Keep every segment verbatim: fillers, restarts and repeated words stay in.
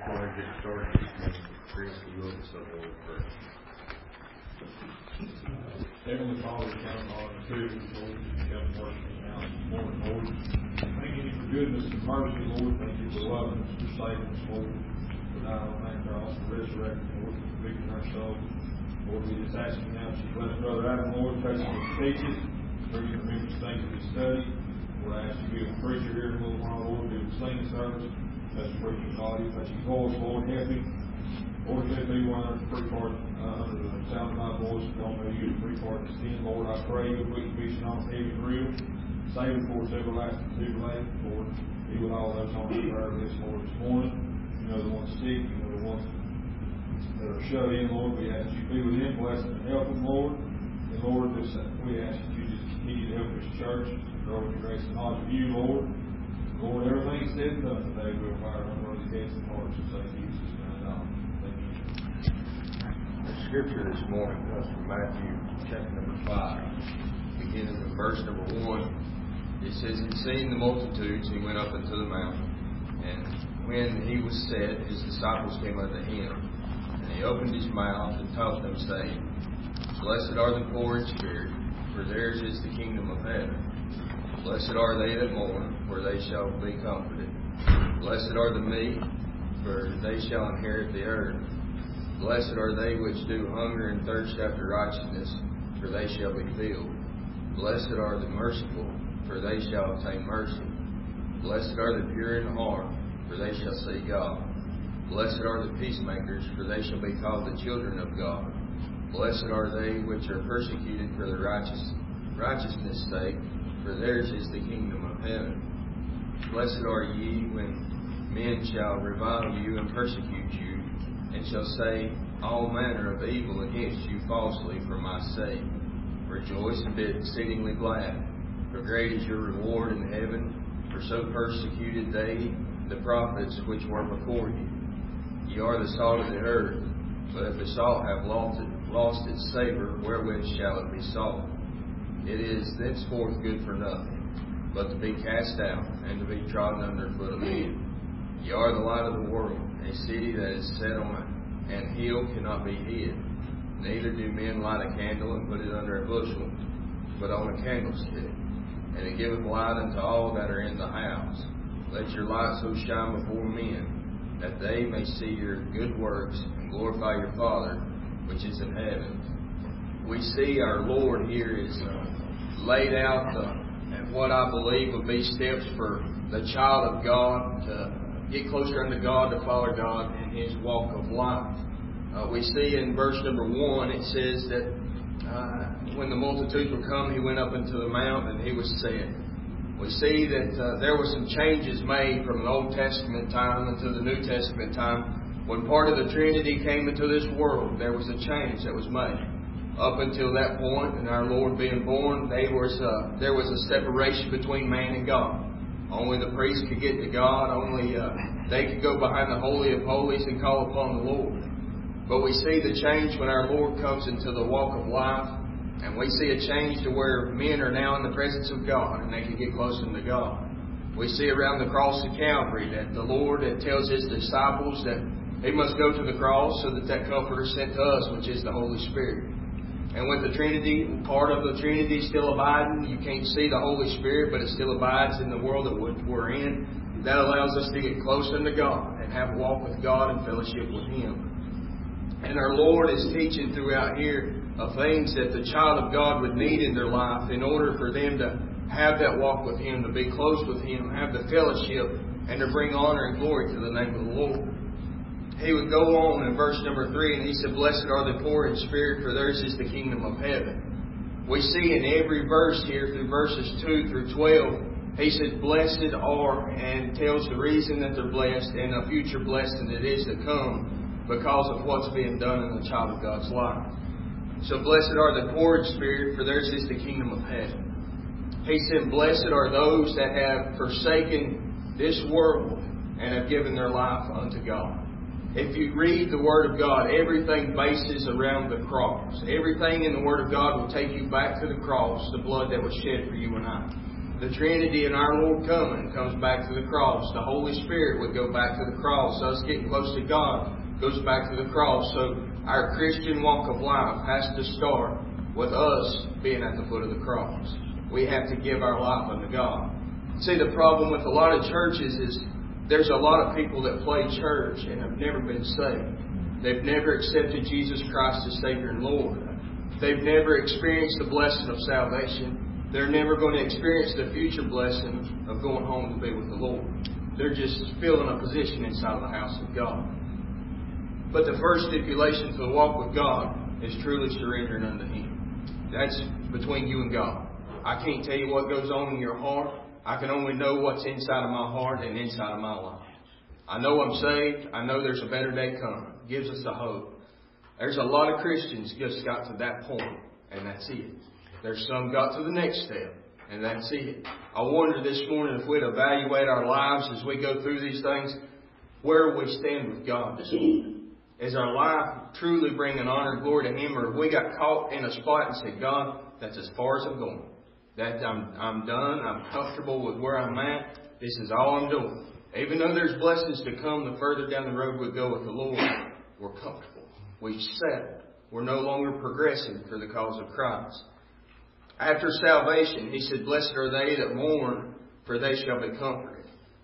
Before I get started, Chris, you will be so Lord first. Heavenly Father, we come on the two Lord, we come worshiping now this morning, Lord. Thank you for goodness and mercy, Lord. Thank you for loving us, for saving us, Lord. For dying on that cross, for resurrecting, Lord, for convicting our souls. Lord, we just ask you now that you bless Brother Adam, Lord, touch him with teaching, bring him remember things that he studied. Lord, I ask you to be a preacher here in a little while, Lord, be a singing service. Touch the preacher's body, touch his voice, Lord, help him. Lord, let me one under the free part, uh, under the sound of my voice, don't let you the free part to sin. Lord, I pray you put your vision on heavy and real. Save it for us everlasting too late. Lord, be with all those on the prayer list, Lord, this morning. You know the ones sick, you know the ones that are shut in, Lord. We ask you to be with them, bless them and help them, Lord. And Lord, this, uh, we ask you to just continue to help this church, grow in the grace and knowledge of you, Lord. Lord, everything said and done today, we'll fire unworthy gates and hearts and say Jesus' name. The scripture this morning comes from Matthew chapter number five, beginning in verse number one. It says, "And seeing the multitudes, he went up into the mountain. And when he was set, his disciples came unto him. And he opened his mouth and taught them, saying, Blessed are the poor in spirit, for theirs is the kingdom of heaven. Blessed are they that mourn, for they shall be comforted. Blessed are the meek, for they shall inherit the earth. Blessed are they which do hunger and thirst after righteousness, for they shall be filled. Blessed are the merciful, for they shall obtain mercy. Blessed are the pure in heart, for they shall see God. Blessed are the peacemakers, for they shall be called the children of God. Blessed are they which are persecuted for the righteous, righteousness' sake, for theirs is the kingdom of heaven. Blessed are ye when men shall revile you and persecute you, and shall say all manner of evil against you falsely for my sake. Rejoice and be exceedingly glad, for great is your reward in heaven, for so persecuted they the prophets which were before you. Ye are the salt of the earth, but if the salt have lost, it, lost its savour, wherewith shall it be salt? It is thenceforth good for nothing, but to be cast out, and to be trodden under foot of men. Ye are the light of the world. A city that is set on an hill cannot be hid. Neither do men light a candle and put it under a bushel, but on a candlestick, and it giveth light unto all that are in the house. Let your light so shine before men, that they may see your good works and glorify your Father which is in heaven." We see our Lord here is uh, laid out uh, at what I believe would be steps for the child of God to get closer unto God, to follow God in His walk of life. Uh, we see in verse number one, it says that uh, when the multitudes were come, He went up into the mount and He was set. We see that uh, there were some changes made from the Old Testament time into the New Testament time. When part of the Trinity came into this world, there was a change that was made. Up until that point, and our Lord being born, there was a, there was a separation between man and God. Only the priest could get to God. Only uh, they could go behind the Holy of Holies and call upon the Lord. But we see the change when our Lord comes into the walk of life. And we see a change to where men are now in the presence of God and they can get closer to God. We see around the cross of Calvary that the Lord that tells His disciples that He must go to the cross so that that Comforter is sent to us, which is the Holy Spirit. And with the Trinity, part of the Trinity still abiding, you can't see the Holy Spirit, but it still abides in the world that we're in. That allows us to get closer to God and have a walk with God and fellowship with Him. And our Lord is teaching throughout here of things that the child of God would need in their life in order for them to have that walk with Him, to be close with Him, have the fellowship, and to bring honor and glory to the name of the Lord. He would go on in verse number three, and He said, Blessed are the poor in spirit, for theirs is the kingdom of heaven. We see in every verse here, through verses two through twelve, He says, Blessed are, and tells the reason that they're blessed, and a future blessing that is to come because of what's being done in the child of God's life. So blessed are the poor in spirit, for theirs is the kingdom of heaven. He said, Blessed are those that have forsaken this world and have given their life unto God. If you read the Word of God, everything bases around the cross. Everything in the Word of God will take you back to the cross, the blood that was shed for you and I. The Trinity and our Lord coming comes back to the cross. The Holy Spirit would go back to the cross. Us getting close to God goes back to the cross. So our Christian walk of life has to start with us being at the foot of the cross. We have to give our life unto God. See, the problem with a lot of churches is there's a lot of people that play church and have never been saved. They've never accepted Jesus Christ as Savior and Lord. They've never experienced the blessing of salvation. They're never going to experience the future blessing of going home to be with the Lord. They're just filling a position inside of the house of God. But the first stipulation for the walk with God is truly surrendering unto Him. That's between you and God. I can't tell you what goes on in your heart. I can only know what's inside of my heart and inside of my life. I know I'm saved. I know there's a better day coming. It gives us a hope. There's a lot of Christians just got to that point, and that's it. There's some got to the next step, and that's it. I wonder this morning if we'd evaluate our lives as we go through these things, where we stand with God this morning. Is our life truly bringing honor and glory to Him, or have we got caught in a spot and said, God, that's as far as I'm going. That I'm, I'm done. I'm comfortable with where I'm at. This is all I'm doing. Even though there's blessings to come, the further down the road we go with the Lord, we're comfortable. We've settled. We're no longer progressing for the cause of Christ. After salvation, He said, blessed are they that mourn, for they shall be comforted.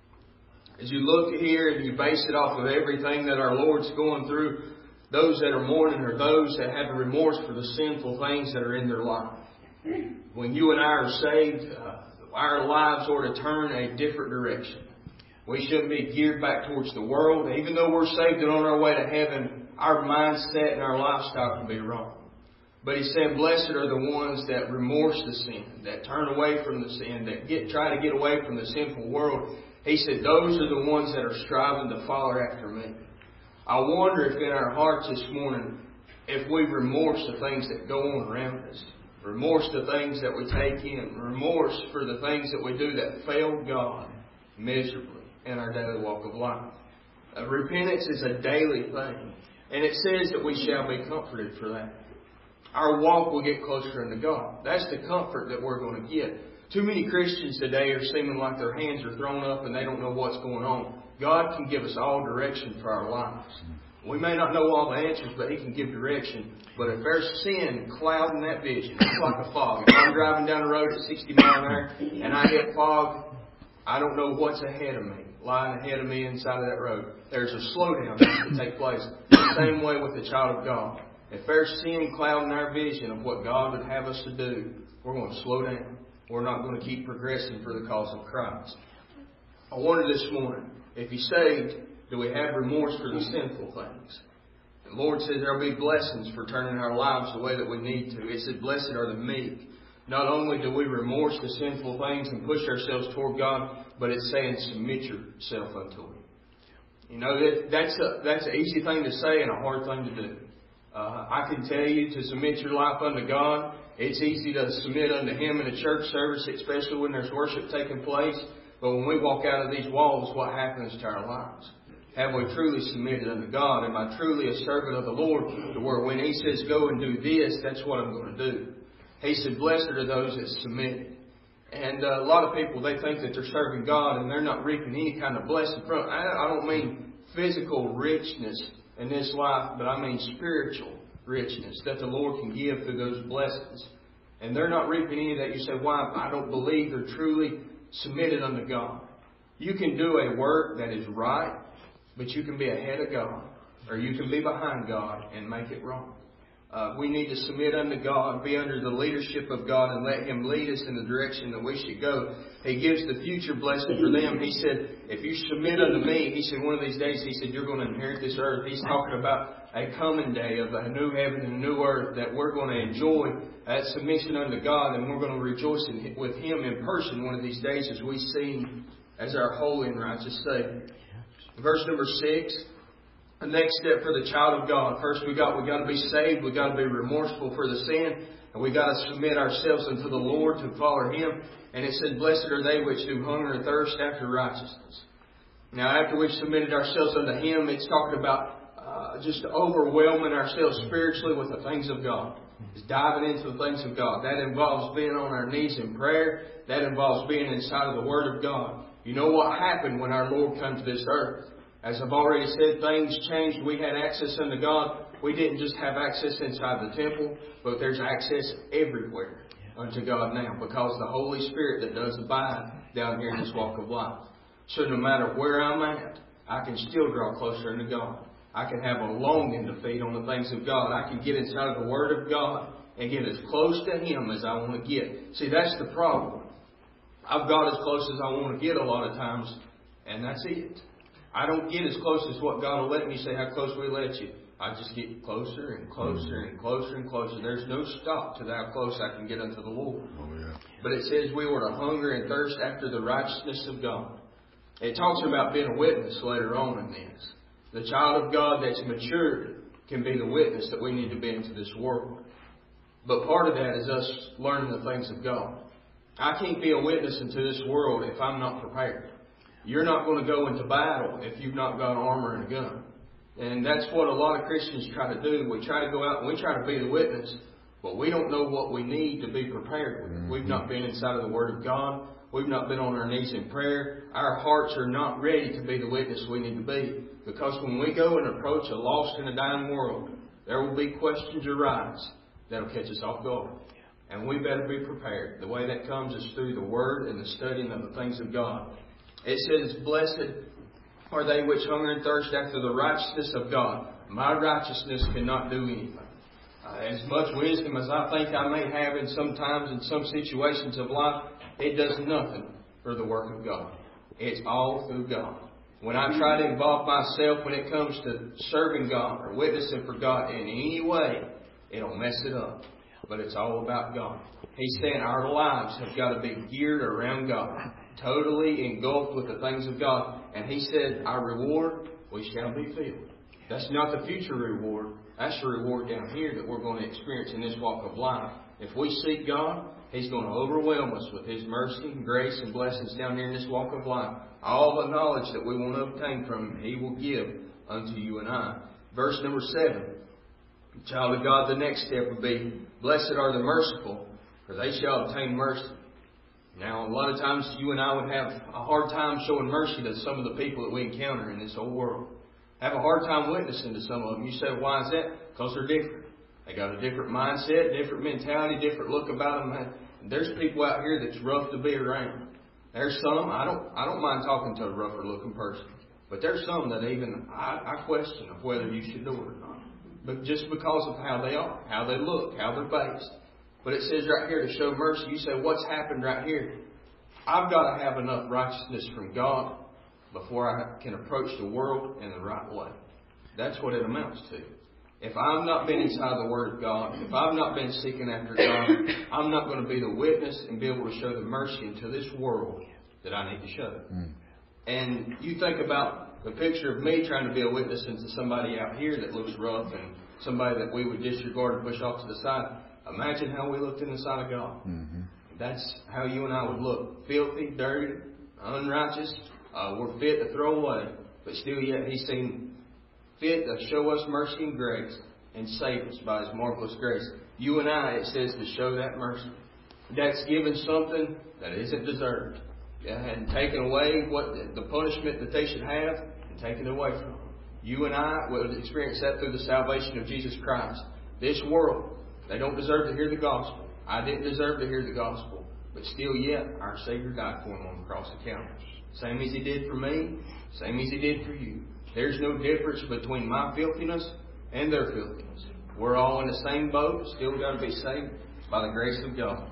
As you look here and you base it off of everything that our Lord's going through, those that are mourning are those that have remorse for the sinful things that are in their life. When you and I are saved, uh, our lives ought to turn a different direction. We shouldn't be geared back towards the world. Even though we're saved and on our way to heaven, our mindset and our lifestyle can be wrong. But He's saying, blessed are the ones that remorse the sin, that turn away from the sin, that get try to get away from the sinful world. He said, those are the ones that are striving to follow after me. I wonder if in our hearts this morning, if we remorse the things that go on around us, remorse the things that we take in, remorse for the things that we do that fail God miserably in our daily walk of life. Uh, repentance is a daily thing. And it says that we shall be comforted for that. Our walk will get closer unto God. That's the comfort that we're going to get. Too many Christians today are seeming like their hands are thrown up and they don't know what's going on. God can give us all direction for our lives. We may not know all the answers, but He can give direction. But if there's sin clouding that vision, it's like a fog. If I'm driving down the road at sixty miles an hour and I hit fog, I don't know what's ahead of me, lying ahead of me inside of that road. There's a slowdown that has to take place. The same way with the child of God. If there's sin clouding our vision of what God would have us to do, we're going to slow down. We're not going to keep progressing for the cause of Christ. I wonder this morning, if you're saved, do we have remorse for the sinful things? The Lord says there will be blessings for turning our lives the way that we need to. It said, blessed are the meek. Not only do we remorse the sinful things and push ourselves toward God, but it's saying submit yourself unto Him. You know, that, that's, a, that's an easy thing to say and a hard thing to do. Uh, I can tell you to submit your life unto God. It's easy to submit unto Him in a church service, especially when there's worship taking place. But when we walk out of these walls, what happens to our lives? Have we truly submitted unto God? Am I truly a servant of the Lord to where when He says go and do this, that's what I'm going to do? He said, blessed are those that submit. And uh, a lot of people, they think that they're serving God and they're not reaping any kind of blessing from it. I, I don't mean physical richness in this life, but I mean spiritual richness that the Lord can give through those blessings. And they're not reaping any of that. You say, why? I don't believe they're truly submitted unto God. You can do a work that is right, but you can be ahead of God, or you can be behind God and make it wrong. Uh, we need to submit unto God, be under the leadership of God, and let Him lead us in the direction that we should go. He gives the future blessing for them. He said, if you submit unto me, He said, one of these days, He said, you're going to inherit this earth. He's talking about a coming day of a new heaven and a new earth that we're going to enjoy that submission unto God, and we're going to rejoice in, with Him in person one of these days as we see Him as our holy and righteous Savior. Verse number six. The next step for the child of God. First we got we got to be saved. We got to be remorseful for the sin, and we got to submit ourselves unto the Lord to follow Him. And it said, "Blessed are they which do hunger and thirst after righteousness." Now, after we've submitted ourselves unto Him, it's talking about uh, uh, just overwhelming ourselves spiritually with the things of God. It's diving into the things of God. That involves being on our knees in prayer. That involves being inside of the Word of God. You know what happened when our Lord came to this earth? As I've already said, things changed. We had access unto God. We didn't just have access inside the temple, but there's access everywhere unto God now, because the Holy Spirit that does abide down here in this walk of life. So no matter where I'm at, I can still draw closer unto God. I can have a longing to feed on the things of God. I can get inside of the Word of God and get as close to Him as I want to get. See, that's the problem. I've got as close as I want to get a lot of times, and that's it. I don't get as close as what God will let me. Say, how close will He let you? I just get closer and closer and closer and closer. There's no stop to how close I can get unto the Lord. Oh, yeah. But it says we were to hunger and thirst after the righteousness of God. It talks about being a witness later on in this. The child of God that's matured can be the witness that we need to be into this world. But part of that is us learning the things of God. I can't be a witness into this world if I'm not prepared. You're not going to go into battle if you've not got armor and a gun. And that's what a lot of Christians try to do. We try to go out and we try to be the witness, but we don't know what we need to be prepared with. We've not been inside of the Word of God. We've not been on our knees in prayer. Our hearts are not ready to be the witness we need to be. Because when we go and approach a lost and a dying world, there will be questions arise that will catch us off guard. And we better be prepared. The way that comes is through the Word and the studying of the things of God. It says, blessed are they which hunger and thirst after the righteousness of God. My righteousness cannot do anything. Uh, as much wisdom as I think I may have in sometimes in some situations of life, it does nothing for the work of God. It's all through God. When I try to involve myself when it comes to serving God or witnessing for God in any way, it'll mess it up. But it's all about God. He's saying our lives have got to be geared around God, totally engulfed with the things of God. And He said, our reward, we shall be filled. That's not the future reward. That's the reward down here that we're going to experience in this walk of life. If we seek God, He's going to overwhelm us with His mercy and grace and blessings down here in this walk of life. All the knowledge that we want to obtain from Him, He will give unto you and I. Verse number seven. Child of God, the next step would be, blessed are the merciful, for they shall obtain mercy. Now, a lot of times you and I would have a hard time showing mercy to some of the people that we encounter in this whole world. Have a hard time witnessing to some of them. You say, why is that? Because they're different. They got a different mindset, different mentality, different look about them. There's people out here that's rough to be around. There's some, I don't I don't mind talking to a rougher looking person. But there's some that even I, I question of whether you should do it or not. But just because of how they are, how they look, how they're based. But it says right here to show mercy. You say, what's happened right here? I've got to have enough righteousness from God before I can approach the world in the right way. That's what it amounts to. If I've not been inside the Word of God, if I've not been seeking after God, I'm not going to be the witness and be able to show the mercy into this world that I need to show. Mm. And you think about the picture of me trying to be a witness into somebody out here that looks rough and somebody that we would disregard and push off to the side. Imagine how we looked in the sight of God. Mm-hmm. That's how you and I would look. Filthy, dirty, unrighteous. Uh, we're fit to throw away. But still yet He's seen fit to show us mercy and grace and save us by His marvelous grace. You and I, it says, to show that mercy. That's given something that isn't deserved. And taken away what the punishment that they should have and taken it away from them. You and I will experience that through the salvation of Jesus Christ. This world, they don't deserve to hear the gospel. I didn't deserve to hear the gospel. But still yet, our Savior died for them on the cross of Calvary. Same as He did for me, same as He did for you. There's no difference between my filthiness and their filthiness. We're all in the same boat, still got to be saved by the grace of God.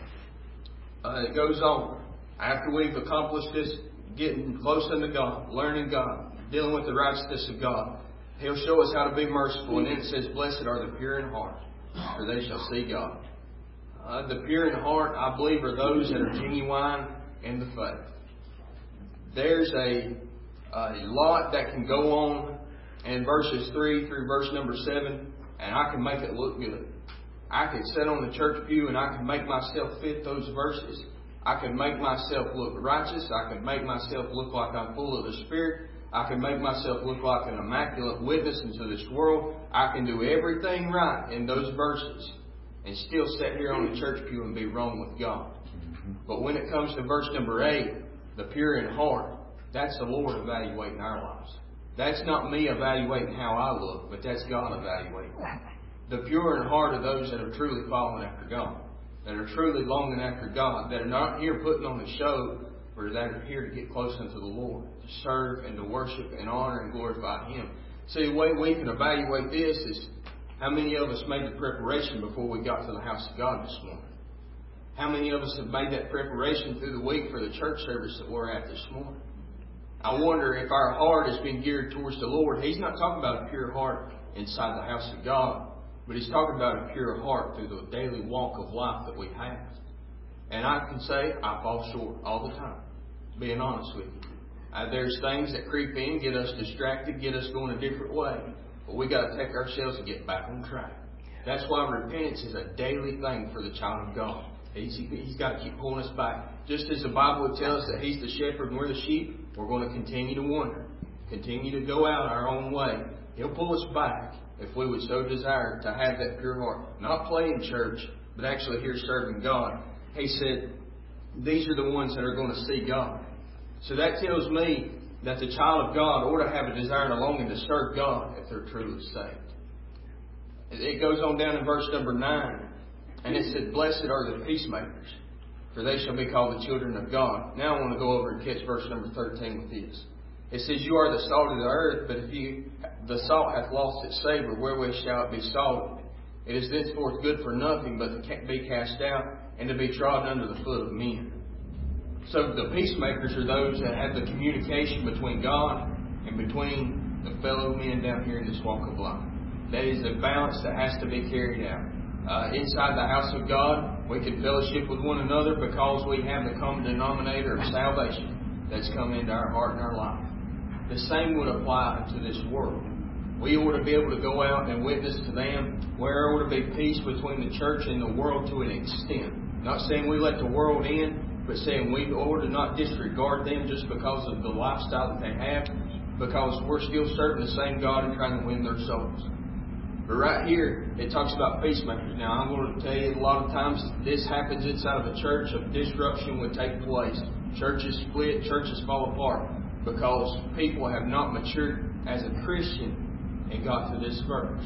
Uh, it goes on. After we've accomplished this, getting close unto God, learning God, dealing with the righteousness of God, He'll show us how to be merciful. And then it says, blessed are the pure in heart, for they shall see God. Uh, the pure in heart, I believe, are those that are genuine in the faith. There's a, a lot that can go on in verses three through verse number seven, and I can make it look good. I could sit on the church pew and I can make myself fit those verses. I can make myself look righteous. I can make myself look like I'm full of the Spirit. I can make myself look like an immaculate witness into this world. I can do everything right in those verses and still sit here on the church pew and be wrong with God. But when it comes to verse number eight, the pure in heart, that's the Lord evaluating our lives. That's not me evaluating how I look, but that's God evaluating. The pure in heart are those that are truly following after God, that are truly longing after God, that are not here putting on a show, but that are here to get close unto the Lord, to serve and to worship and honor and glorify Him. See, the way we can evaluate this is how many of us made the preparation before we got to the house of God this morning. How many of us have made that preparation through the week for the church service that we're at this morning? I wonder if our heart has been geared towards the Lord. He's not talking about a pure heart inside the house of God, but He's talking about a pure heart through the daily walk of life that we have. And I can say I fall short all the time, being honest with you. Uh, there's things that creep in, get us distracted, get us going a different way. But we got to take ourselves and get back on track. That's why repentance is a daily thing for the child of God. He's, he's got to keep pulling us back. Just as the Bible would tell us that He's the shepherd and we're the sheep, we're going to continue to wander, continue to go out our own way. He'll pull us back if we would so desire to have that pure heart. Not play in church, but actually here serving God. He said, these are the ones that are going to see God. So that tells me that the child of God ought to have a desire and a longing to serve God if they're truly saved. It goes on down in verse number nine. And it said, blessed are the peacemakers, for they shall be called the children of God. Now I want to go over and catch verse number thirteen with this. It says, you are the salt of the earth, but if you, the salt hath lost its savour, wherewith shall it be salted? It is thenceforth good for nothing, but to be cast out and to be trodden under the foot of men. So the peacemakers are those that have the communication between God and between the fellow men down here in this walk of life. That is a balance that has to be carried out. Uh, inside the house of God, we can fellowship with one another because we have the common denominator of salvation that's come into our heart and our life. The same would apply to this world. We ought to be able to go out and witness to them, where there ought to be peace between the church and the world to an extent. Not saying we let the world in, but saying we ought to not disregard them just because of the lifestyle that they have, because we're still serving the same God and trying to win their souls. But right here, it talks about peacemakers. Now, I'm going to tell you, a lot of times this happens inside of a church. A disruption would take place. Churches split, churches fall apart, because people have not matured as a Christian and got to this verse.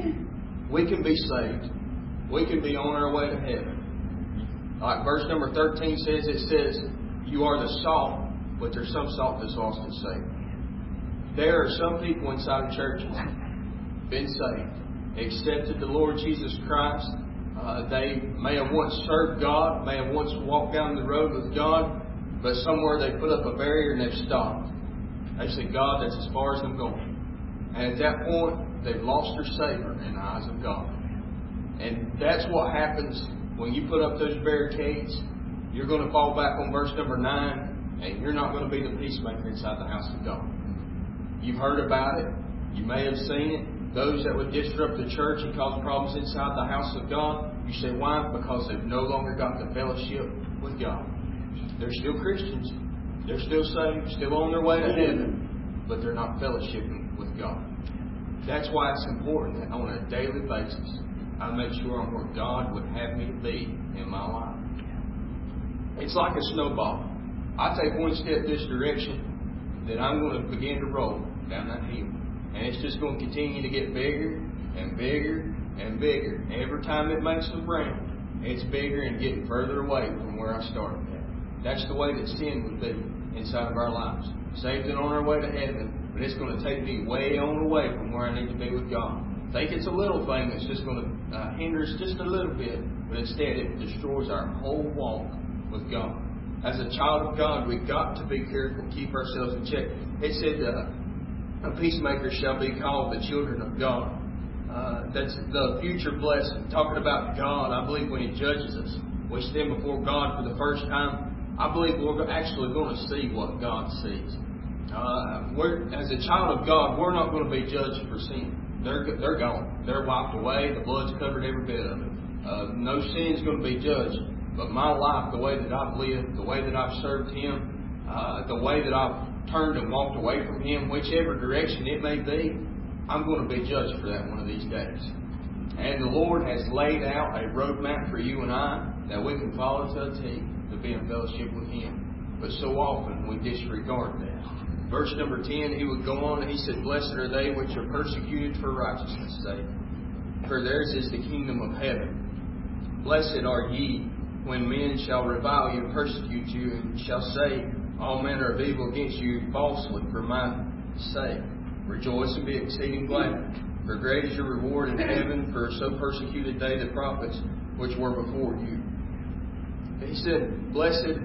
We can be saved. We can be on our way to heaven. Like verse number thirteen says, it says, you are the salt, but there's some salt that's lost its savor. There are some people inside of churches been saved, accepted the Lord Jesus Christ. Uh, they may have once served God, may have once walked down the road with God, but somewhere they put up a barrier and they've stopped. They say, God, that's as far as I'm going. And at that point, they've lost their savor in the eyes of God. And that's what happens when you put up those barricades. You're going to fall back on verse number nine, and you're not going to be the peacemaker inside the house of God. You've heard about it. You may have seen it. Those that would disrupt the church and cause problems inside the house of God, you say, why? Because they've no longer got the fellowship with God. They're still Christians. They're still saved, still on their way to heaven, but they're not fellowshipping with God. That's why it's important that on a daily basis, I make sure I'm where God would have me to be in my life. It's like a snowball. I take one step this direction, then I'm going to begin to roll down that hill. And it's just going to continue to get bigger and bigger and bigger. Every time it makes the ground, it's bigger and getting further away from where I started at. That's the way that sin would be inside of our lives. Saved and on our way to heaven, but it's going to take me way on away from where I need to be with God. Think it's a little thing that's just going to uh, hinder us just a little bit, but instead it destroys our whole walk with God. As a child of God, we've got to be careful, keep ourselves in check. It said, uh, a peacemaker shall be called the children of God. Uh, that's the future blessing. Talking about God, I believe when He judges us, we stand before God for the first time, I believe we're actually going to see what God sees. Uh, we're, as a child of God, we're not going to be judged for sin. They're, they're gone. They're wiped away. The blood's covered every bit of it. Uh, no sin's going to be judged. But my life, the way that I've lived, the way that I've served Him, uh, the way that I've turned and walked away from Him, whichever direction it may be, I'm going to be judged for that one of these days. And the Lord has laid out a roadmap for you and I that we can follow to a T to be in fellowship with Him. But so often we disregard that. Verse number ten, he would go on and he said, Blessed are they which are persecuted for righteousness' sake, for theirs is the kingdom of heaven. Blessed are ye when men shall revile you and persecute you, and shall say all manner of evil against you falsely for my sake. Rejoice and be exceeding glad, for great is your reward in heaven, for so persecuted they the prophets which were before you. He said, Blessed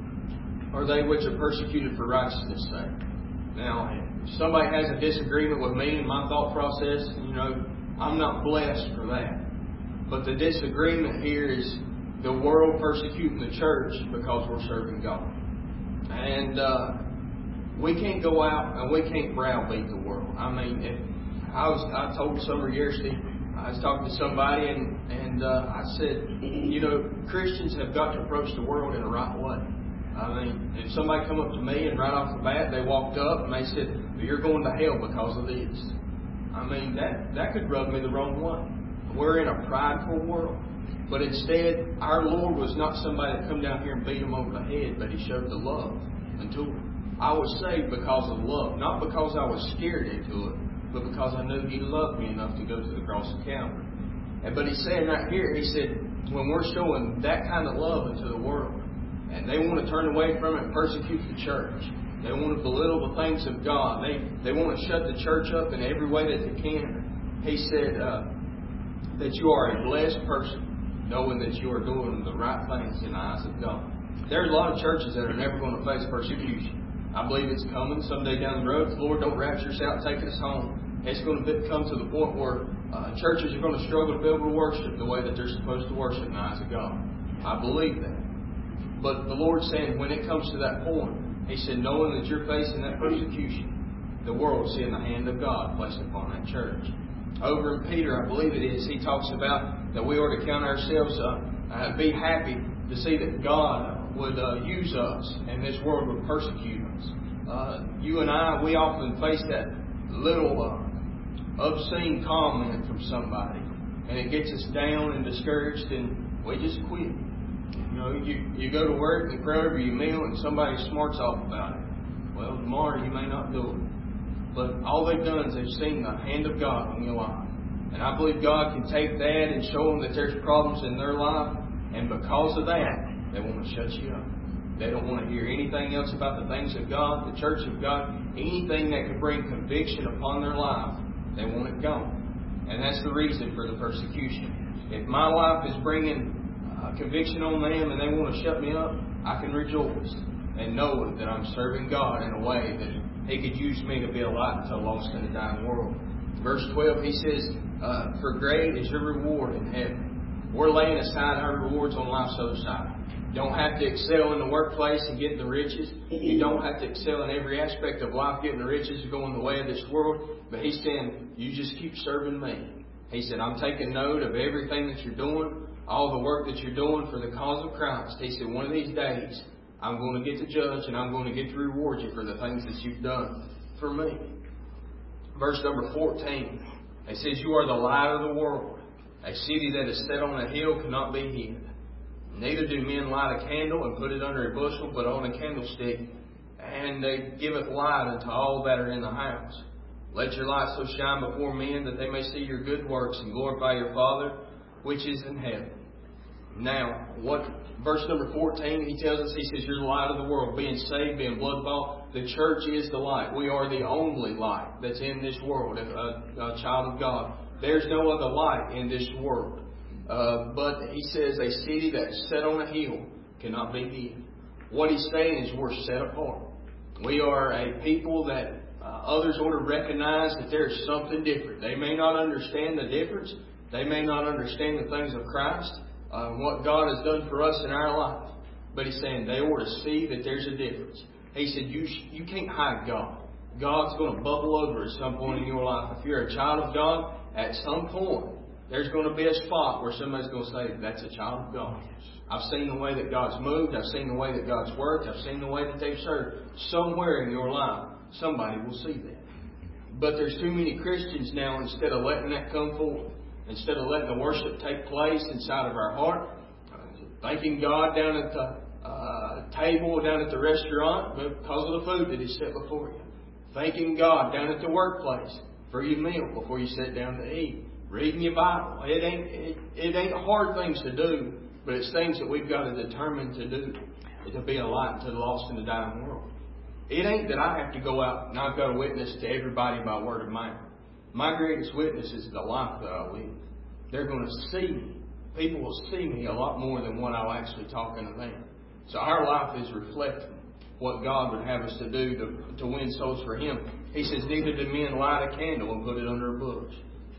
are they which are persecuted for righteousness' sake. Now, if somebody has a disagreement with me and my thought process, you know, I'm not blessed for that. But the disagreement here is the world persecuting the church because we're serving God. And uh, we can't go out and we can't browbeat the world. I mean, if I was, I told Summer yesterday, I was talking to somebody and, and uh, I said, you know, Christians have got to approach the world in the right way. I mean, if somebody come up to me and right off the bat they walked up and they said, well, you're going to hell because of this. I mean, that, that could rub me the wrong way. We're in a prideful world. But instead, our Lord was not somebody that come down here and beat them over the head, but He showed the love unto them. I was saved because of love, not because I was scared into it, but because I knew He loved me enough to go to the cross of Calvary. And but He's saying right here, He said, when we're showing that kind of love into the world, and they want to turn away from it and persecute the church, they want to belittle the things of God, they they want to shut the church up in every way that they can. He said uh, that you are a blessed person, knowing that you are doing the right things in the eyes of God. There's a lot of churches that are never going to face persecution. I believe it's coming someday down the road. If the Lord don't rapture us out and take us home, it's going to come to the point where uh, churches are going to struggle to be able to worship the way that they're supposed to worship in the eyes of God. I believe that. But the Lord's saying when it comes to that point, He said, knowing that you're facing that persecution, the world will see in the hand of God placed upon that church. Over in Peter, I believe it is, he talks about that we are to count ourselves, uh, uh, be happy to see that God would uh, use us and this world would persecute us. Uh, you and I, we often face that little uh, obscene comment from somebody, and it gets us down and discouraged, and we just quit. You know, you, you go to work and pray over your meal and somebody smarts off about it. Well, tomorrow you may not do it. But all they've done is they've seen the hand of God on your life. And I believe God can take that and show them that there's problems in their life. And because of that, they want to shut you up. They don't want to hear anything else about the things of God, the church of God, anything that could bring conviction upon their life. They want it gone. And that's the reason for the persecution. If my life is bringing Uh, conviction on them and they want to shut me up, I can rejoice and know that I'm serving God in a way that He could use me to be a light to a lost and a dying world. Verse twelve, he says, uh, for great is your reward in heaven. We're laying aside our rewards on life's other side. You don't have to excel in the workplace and get the riches. You don't have to excel in every aspect of life getting the riches and going the way of this world. But He's saying, you just keep serving me. He said, I'm taking note of everything that you're doing, all the work that you're doing for the cause of Christ. He said, one of these days, I'm going to get to judge and I'm going to get to reward you for the things that you've done for me. Verse number fourteen, it says, you are the light of the world. A city that is set on a hill cannot be hid. Neither do men light a candle and put it under a bushel, but on a candlestick, and they giveth light unto all that are in the house. Let your light so shine before men that they may see your good works and glorify your Father which is in heaven. Now, what verse number fourteen, he tells us, he says, you're the light of the world, being saved, being blood bought. The church is the light. We are the only light that's in this world, a, a child of God. There's no other light in this world. Uh, but he says, a city that's set on a hill cannot be hid. What he's saying is we're set apart. We are a people that uh, others ought to recognize that there's something different. They may not understand the difference. They may not understand the things of Christ, uh, what God has done for us in our life. But he's saying they ought to see that there's a difference. He said, you you can't hide God. God's going to bubble over at some point in your life. If you're a child of God, at some point, there's going to be a spot where somebody's going to say, that's a child of God. I've seen the way that God's moved. I've seen the way that God's worked. I've seen the way that they've served. Somewhere in your life, somebody will see that. But there's too many Christians now, instead of letting that come forward, instead of letting the worship take place inside of our heart, thanking God down at the uh, table, down at the restaurant, because of the food that is set before you. Thanking God down at the workplace for your meal before you sit down to eat. Reading your Bible. It ain't, it, it ain't hard things to do, but it's things that we've got to determine to do to be a light to the lost and the dying world. It ain't that I have to go out and I've got to witness to everybody by word of mouth. My greatest witness is the life that I live. They're going to see me. People will see me a lot more than what I'll actually talk to them. So our life is reflecting what God would have us to do to, to win souls for Him. He says, neither do men light a candle and put it under a bushel.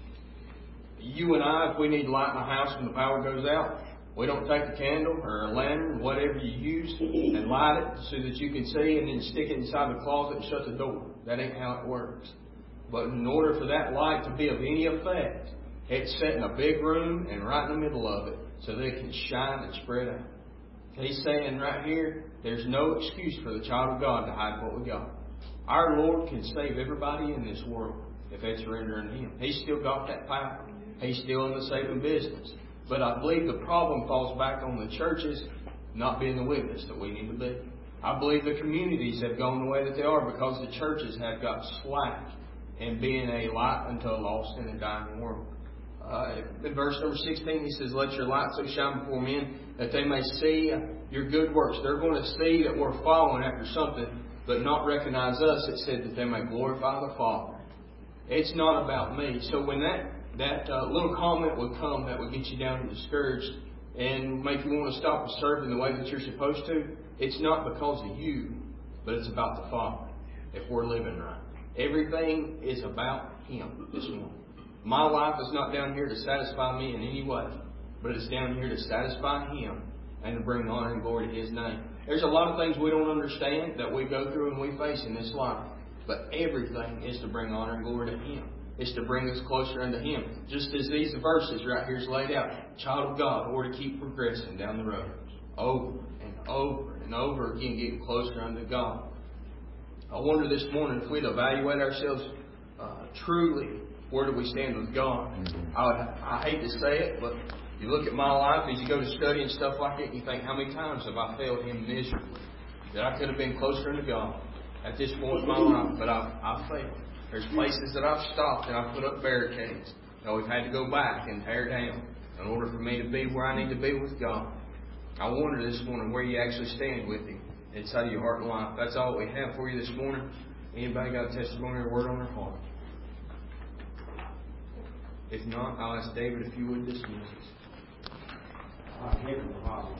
You and I, if we need light in the house when the power goes out, we don't take a candle or a lantern, whatever you use, and light it so that you can see and then stick it inside the closet and shut the door. That ain't how it works. But in order for that light to be of any effect, it's set in a big room and right in the middle of it so that it can shine and spread out. He's saying right here, there's no excuse for the child of God to hide what we got. Our Lord can save everybody in this world if they surrender unto Him. He's still got that power. He's still in the saving business. But I believe the problem falls back on the churches not being the witness that we need to be. I believe the communities have gone the way that they are because the churches have got slack in being a light unto a lost and a dying world. Uh, in verse number sixteen, he says, let your light so shine before men that they may see your good works. They're going to see that we're following after something, but not recognize us. It said that they may glorify the Father. It's not about me. So when that that uh, little comment would come that would get you down and discouraged and make you want to stop serving the way that you're supposed to, it's not because of you, but it's about the Father, if we're living right. Everything is about Him this morning. My life is not down here to satisfy me in any way, but it's down here to satisfy Him and to bring honor and glory to His name. There's a lot of things we don't understand that we go through and we face in this life, but everything is to bring honor and glory to Him. It's to bring us closer unto Him. Just as these verses right here is laid out. Child of God, or to keep progressing down the road. Over and over and over again, getting closer unto God. I wonder this morning if we'd evaluate ourselves uh, truly, where do we stand with God? I, would, I hate to say it, but you look at my life as you go to study and stuff like that, and you think, how many times have I failed Him miserably? That I could have been closer unto God at this point in my life, but I, I failed. There's places that I've stopped and I've put up barricades. And we've had to go back and tear down in order for me to be where I need to be with God. I wonder this morning where you actually stand with Him inside of your heart and life. That's all we have for you this morning. Anybody got a testimony or a word on their heart? If not, I'll ask David if you would dismiss us.